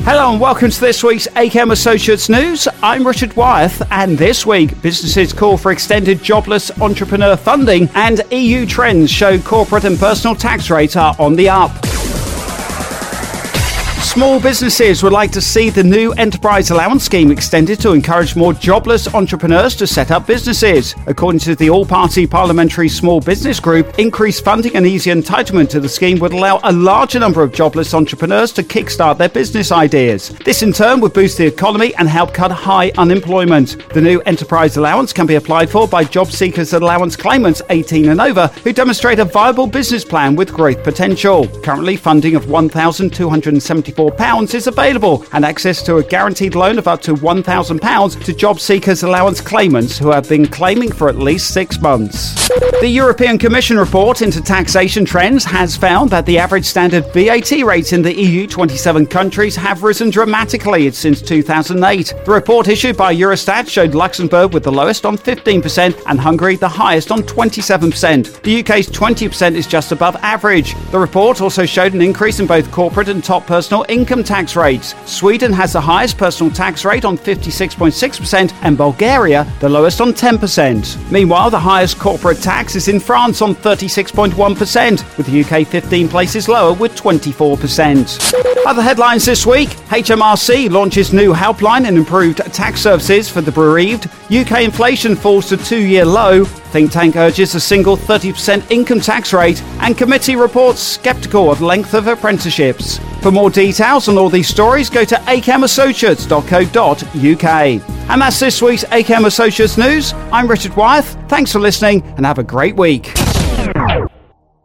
Hello and welcome to this week's ACAM Associates News. I'm Richard Wyeth, and this week businesses call for extended jobless entrepreneur funding and EU trends show corporate and personal tax rates are on the up. Small businesses would like to see the new Enterprise Allowance Scheme extended to encourage more jobless entrepreneurs to set up businesses. According to the All-Party Parliamentary Small Business Group, increased funding and easy entitlement to the scheme would allow a larger number of jobless entrepreneurs to kickstart their business ideas. This in turn would boost the economy and help cut high unemployment. The new Enterprise Allowance can be applied for by job seekers allowance claimants 18 and over who demonstrate a viable business plan with growth potential. Currently, funding of £1,274 is available, and access to a guaranteed loan of up to £1,000 to job seekers allowance claimants who have been claiming for at least 6 months. The European Commission report into taxation trends has found that the average standard VAT rates in the EU 27 countries have risen dramatically since 2008. The report issued by Eurostat showed Luxembourg with the lowest on 15% and Hungary the highest on 27%. The UK's 20% is just above average. The report also showed an increase in both corporate and top personal income tax rates. Sweden has the highest personal tax rate on 56.6% and Bulgaria the lowest on 10%. Meanwhile, the highest corporate tax is in France on 36.1%, with the UK 15 places lower with 24%. Other headlines this week: HMRC launches new helpline and improved tax services for the bereaved. UK inflation falls to 2-year low. Think tank urges a single 30% income tax rate, and committee reports sceptical of length of apprenticeships. For more details on all these stories, go to acamassociates.co.uk. And that's this week's ACAM Associates News. I'm Richard Wyeth. Thanks for listening and have a great week.